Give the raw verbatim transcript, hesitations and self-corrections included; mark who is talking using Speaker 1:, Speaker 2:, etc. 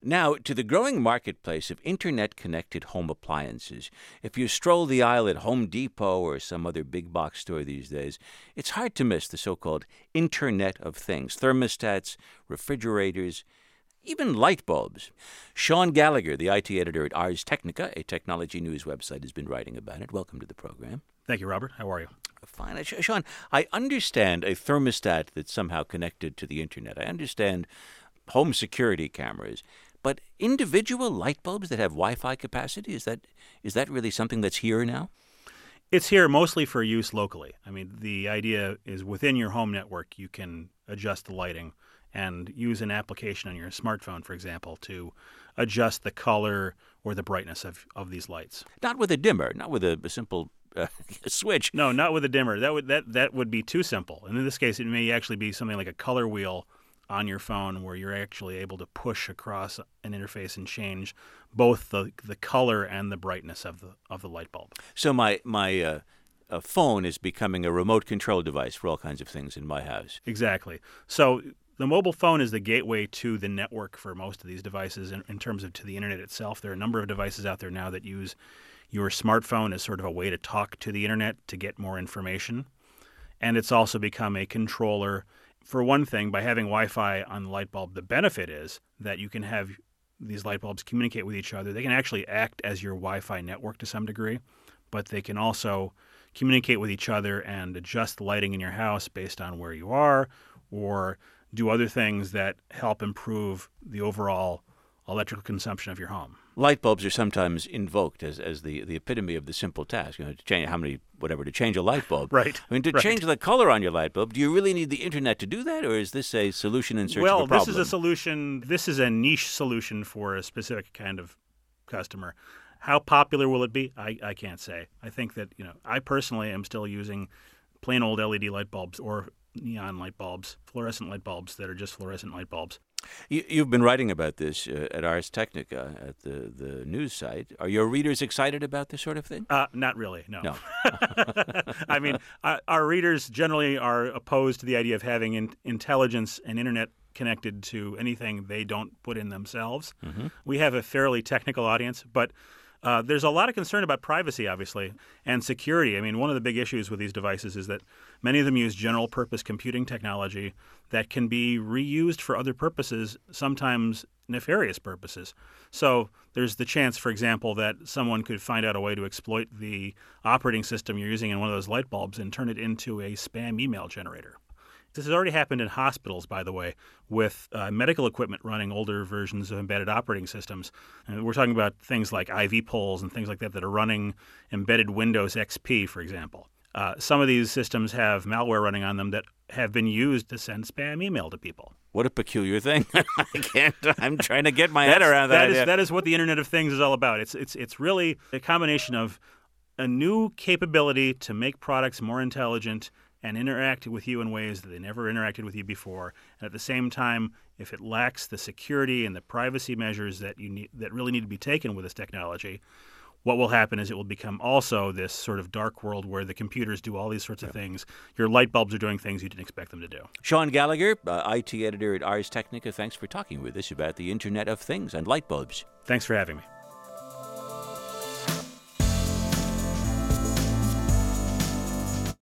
Speaker 1: Now, to the growing marketplace of Internet-connected home appliances. If you stroll the aisle at Home Depot or some other big box store these days, it's hard to miss the so-called Internet of Things, thermostats, refrigerators, even light bulbs. Sean Gallagher, the I T editor at Ars Technica, a technology news website, has been writing about it. Welcome to the program.
Speaker 2: Thank you, Robert. How are you?
Speaker 1: Fine. Sean, I understand a thermostat that's somehow connected to the Internet. I understand home security cameras. But individual light bulbs that have Wi-Fi capacity, is that is that really something that's here now?
Speaker 2: It's here mostly for use locally. I mean, the idea is within your home network, you can adjust the lighting and use an application on your smartphone, for example, to adjust the color or the brightness of, of these lights.
Speaker 1: Not with a dimmer, not with a, a simple uh, switch.
Speaker 2: No, not with a dimmer. That would that that would be too simple. And in this case, it may actually be something like a color wheel on your phone where you're actually able to push across an interface and change both the the color and the brightness of the of the light bulb.
Speaker 1: So my my uh, uh, phone is becoming a remote control device for all kinds of things in my house.
Speaker 2: Exactly. So the mobile phone is the gateway to the network for most of these devices in, in terms of to the Internet itself. There are a number of devices out there now that use your smartphone as sort of a way to talk to the Internet to get more information. And it's also become a controller. For one thing, by having Wi-Fi on the light bulb, the benefit is that you can have these light bulbs communicate with each other. They can actually act as your Wi-Fi network to some degree, but they can also communicate with each other and adjust the lighting in your house based on where you are, or do other things that help improve the overall electrical consumption of your home.
Speaker 1: Light bulbs are sometimes invoked as, as the, the epitome of the simple task. You know, to change how many, whatever, to change a light bulb.
Speaker 2: Right.
Speaker 1: I mean, to
Speaker 2: right.
Speaker 1: change the color on your light bulb, do you really need the Internet to do that, or is this a solution in search
Speaker 2: well,
Speaker 1: of a problem?
Speaker 2: Well, this is a solution. This is a niche solution for a specific kind of customer. How popular will it be? I, I can't say. I think that, you know, I personally am still using plain old L E D light bulbs or neon light bulbs, fluorescent light bulbs that are just fluorescent light bulbs.
Speaker 1: You, you've been writing about this uh, at Ars Technica, at the, the news site. Are your readers excited about this sort of thing?
Speaker 2: Uh, not really, no.
Speaker 1: No.
Speaker 2: I mean, our, our readers generally are opposed to the idea of having in, intelligence and Internet connected to anything they don't put in themselves. Mm-hmm. We have a fairly technical audience, but Uh, there's a lot of concern about privacy, obviously, and security. I mean, one of the big issues with these devices is that many of them use general-purpose computing technology that can be reused for other purposes, sometimes nefarious purposes. So there's the chance, for example, that someone could find out a way to exploit the operating system you're using in one of those light bulbs and turn it into a spam email generator. This has already happened in hospitals, by the way, with uh, medical equipment running older versions of embedded operating systems. And we're talking about things like I V poles and things like that that are running embedded Windows X P, for example. Uh, some of these systems have malware running on them that have been used to send spam email to people.
Speaker 1: What a peculiar thing. I can't, I'm trying to get my head around that
Speaker 2: that
Speaker 1: idea.
Speaker 2: Is, that is what the Internet of Things is all about. It's, it's, it's really a combination of a new capability to make products more intelligent and interact with you in ways that they never interacted with you before. And at the same time, if it lacks the security and the privacy measures that you need, that really need to be taken with this technology, what will happen is it will become also this sort of dark world where the computers do all these sorts of things. Your light bulbs are doing things you didn't expect them to do.
Speaker 1: Sean Gallagher, uh, I T editor at Ars Technica, thanks for talking with us about the Internet of Things and light bulbs.
Speaker 2: Thanks for having me.